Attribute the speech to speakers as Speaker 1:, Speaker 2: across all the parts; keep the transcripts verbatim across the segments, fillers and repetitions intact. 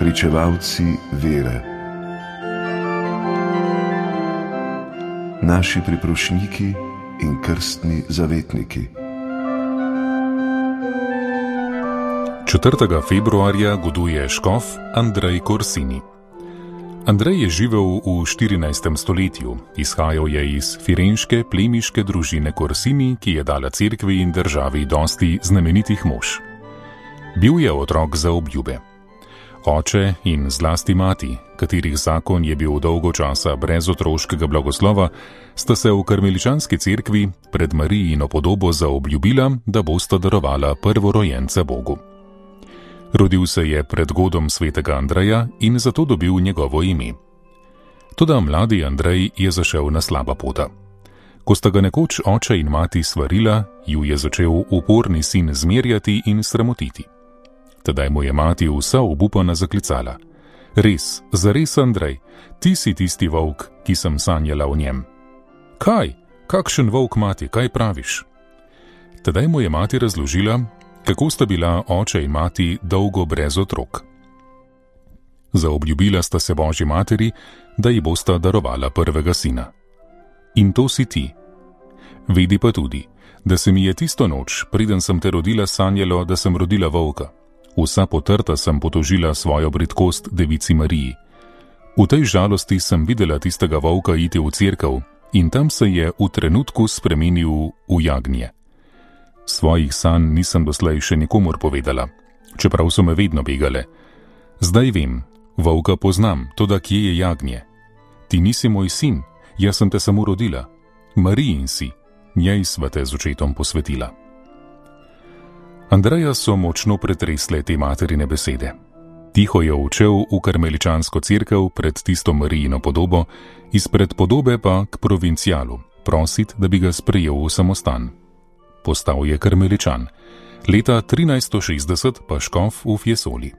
Speaker 1: pričevalci vere, naši priprošniki in krstni zavetniki.
Speaker 2: četrtega februarja goduje škof Andrej Corsini. Andrej je živel v štirinajstem stoletju, izhajal je iz firenške plemiške družine Corsini, ki je dala cerkvi in državi dosti znamenitih mož. Bil je otrok za obljube. Oče in zlasti mati, katerih zakon je bil dolgo časa brez otroškega blagoslova, sta se v karmeličanski cerkvi pred Marijino podobo zaobljubila, da bosta darovala prvorojenca Bogu. Rodil se je pred godom svetega Andreja in zato dobil njegovo ime. Toda mladi Andrej je zašel na slaba pota. Ko sta ga nekoč oče in mati svarila, ju je začel uporni sin zmerjati in sramotiti. Tedaj mu je mati vsa obupana zaklicala: Res, zares, Andrej, ti si tisti volk, ki sem sanjala o njem. Kaj? Kakšen volk, mati, kaj praviš? Tedaj mu je mati razložila, kako sta bila oče in mati dolgo brez otrok. Zaobljubila sta se Božji materi, da ji bosta darovala prvega sina. In to si ti. Vedi pa tudi, da se mi je tisto noč, preden sem te rodila, sanjalo, da sem rodila volka. Vsa potrta sem potožila svojo bridkost devici Mariji. V tej žalosti sem videla tistega volka iti v cerkev in tam se je v trenutku spremenil v jagnje. Svojih sanj nisem doslej še nikomur povedala, čeprav so me vedno begale. Zdaj vem, volka poznam, toda kje je jagnje? Ti nisi moj sin, jaz sem te samo rodila. Marijin si, njej sva te z očetom posvetila. Andreja so močno pretresle te materine besede. Tiho je odšel v karmeličansko cerkev pred tisto Marijino podobo, izpred podobe pa k provincialu, prosit, da bi ga sprejel v samostan. Postal je karmeličan, leta trinajststo šestdeset pa škof v Fiesoli.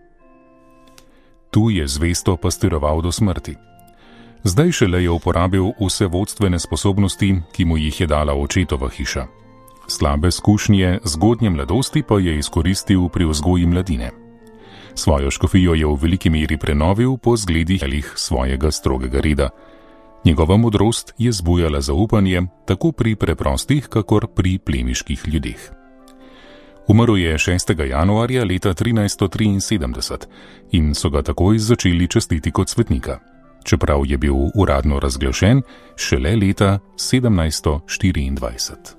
Speaker 2: Tu je zvesto pastiroval do smrti. Zdaj šele je uporabil vse vodstvene sposobnosti, ki mu jih je dala očetova hiša. Slabe izkušnje zgodnje mladosti pa je izkoristil pri vzgoji mladine. Svojo škofijo je v veliki meri prenovil po zgledih svojega strogega reda. Njegova modrost je zbujala zaupanje tako pri preprostih, kakor pri plemiških ljudeh. Umrl je šestega januarja leta trinajststo triinsedemdeset in so ga takoj začeli častiti kot svetnika, čeprav je bil uradno razglašen šele leta sedemnajststo štiriindvajset.